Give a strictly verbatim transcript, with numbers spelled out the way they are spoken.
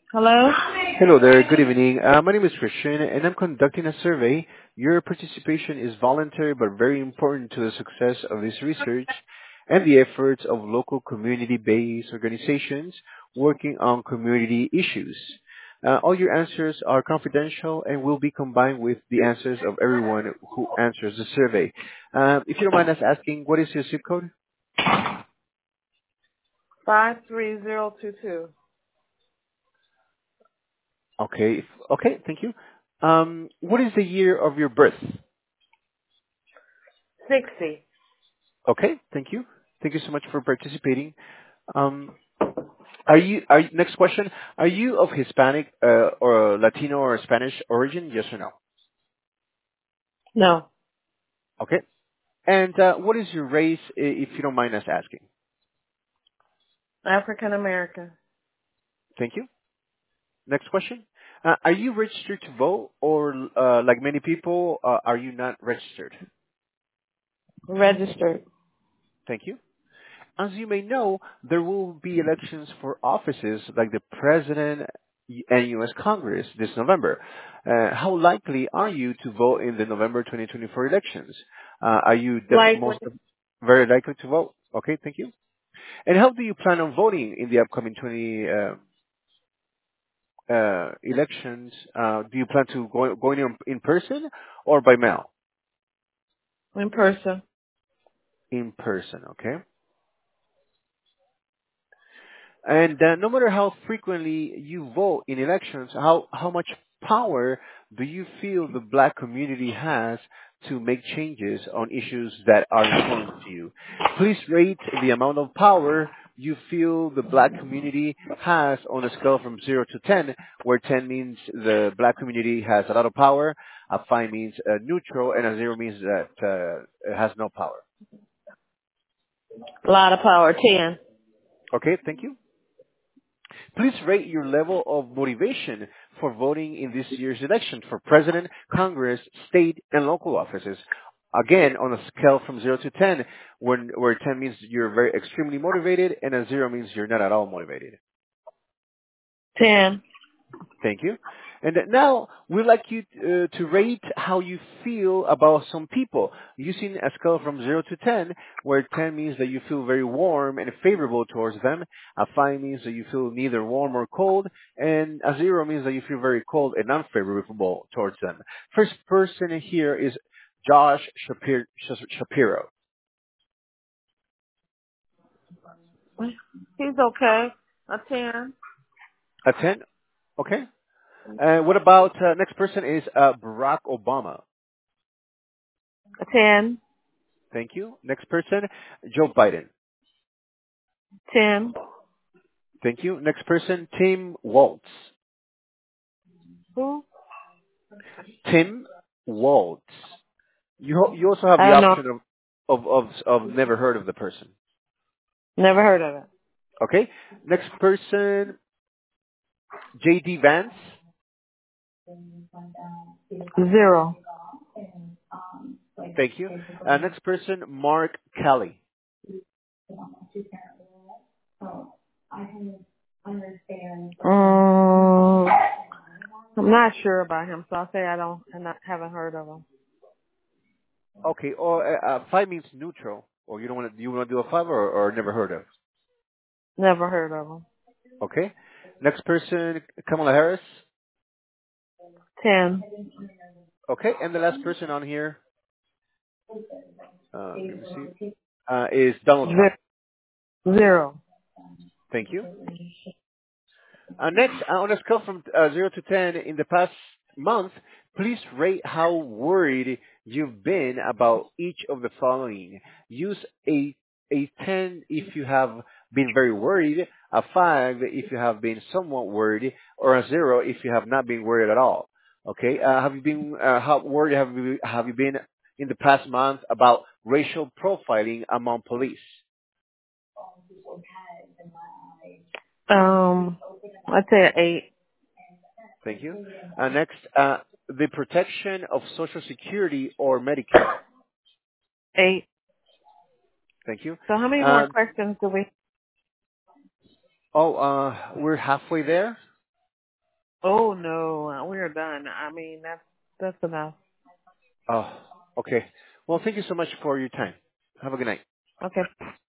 Hello? Hello there. Good evening. Uh, my name is Christian, and I'm conducting a survey. Your participation is voluntary but very important to the success of this research and the efforts of local community-based organizations working on community issues. Uh, all your answers are confidential and will be combined with the answers of everyone who answers the survey. Uh, if you don't mind us asking, what is your zip code? five three zero two two. Okay. Okay. Thank you. Um, what is the year of your birth? sixty. Okay, thank you. Thank you so much for participating. Um, are you, are you, next question, are you of Hispanic uh, or Latino or Spanish origin? Yes or no? No. Okay. And uh, what is your race, i- if you don't mind us asking? African American. Thank you. Next question. Uh, are you registered to vote, or uh, like many people, uh, are you not registered? Registered. Thank you. As you may know, there will be elections for offices like the President and U S. Congress this November. Uh, how likely are you to vote in the November twenty twenty-four elections? Uh, are you def- Like most what? very likely to vote? Okay, thank you. And how do you plan on voting in the upcoming twenty uh, uh, elections? Uh, do you plan to go going in, in person or by mail? In person. In person, okay. And uh, no matter how frequently you vote in elections, how, how much power do you feel the black community has to make changes on issues that are important to you? Please rate the amount of power you feel the black community has on a scale from zero to ten, where ten means the black community has a lot of power, a five means uh, neutral, and a zero means that uh, it has no power. A lot of power. ten. Okay, thank you. Please rate your level of motivation for voting in this year's election for president, Congress, state, and local offices. Again, on a scale from zero to ten, when, where ten means you're very extremely motivated and a zero means you're not at all motivated. ten. Thank you. And now we'd like you uh, to rate how you feel about some people using a scale from zero to ten, where ten means that you feel very warm and favorable towards them, a five means that you feel neither warm or cold, and a zero means that you feel very cold and unfavorable towards them. First person here is Josh Shapir- Shapiro. He's okay. A ten. A ten? Okay. Uh, what about uh, next person is uh, Barack Obama. A ten. Thank you. Next person, Joe Biden. ten. Thank you. Next person, Tim Waltz. Who? Tim Waltz. You you also have I the don't know. option of of of, of never heard of the person. Never heard of it. Okay. Next person, J D Vance. Zero. Thank you. Uh, next person, Mark Kelly. Um, I'm not sure about him, so I'll say I don't. I not, haven't heard of him. Okay. Or uh, uh, five means neutral. Or you don't want to you want to do a five or or never heard of. Never heard of him. Okay. Next person, Kamala Harris. ten. Okay. And the last person on here, uh, let me see, uh, is Donald Trump. Zero. Zero. Thank you. Uh, next, uh, on a scale from uh, zero to ten in the past month, please rate how worried you've been about each of the following. Use a, a ten if you have been very worried, a five if you have been somewhat worried, or a zero if you have not been worried at all. Okay, uh, have you been, uh, how worried have you, have you been in the past month about racial profiling among police? Um, I'd say an eight. Thank you. Uh, next, uh, the protection of Social Security or Medicare. Eight. Thank you. So how many more Uh, questions do we? oh, uh, we're halfway there. Oh no, uh, we're done. I mean, that's that's enough. Oh, okay. Well, thank you so much for your time. Have a good night. Okay.